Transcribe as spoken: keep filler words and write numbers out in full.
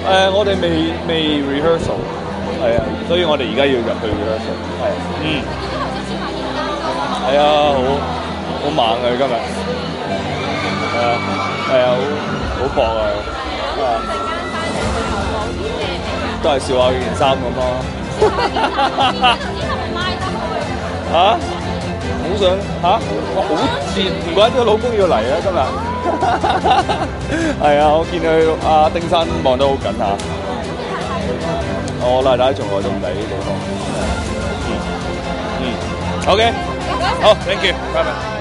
誒，我哋未未 rehearsal， 係啊，所以我哋而家要入去 rehearsal， 係，嗯，係啊，好好猛啊今日，係啊，係啊，好好搏啊，啊，都係笑下件衫咁咯。嚇？好想嚇？我好賤，唔怪得老公要嚟啊今日。係啊，我見佢阿丁生望得好緊下。我太太從來都唔嚟呢啲地方。嗯嗯，OK，好 ，thank you，拜拜。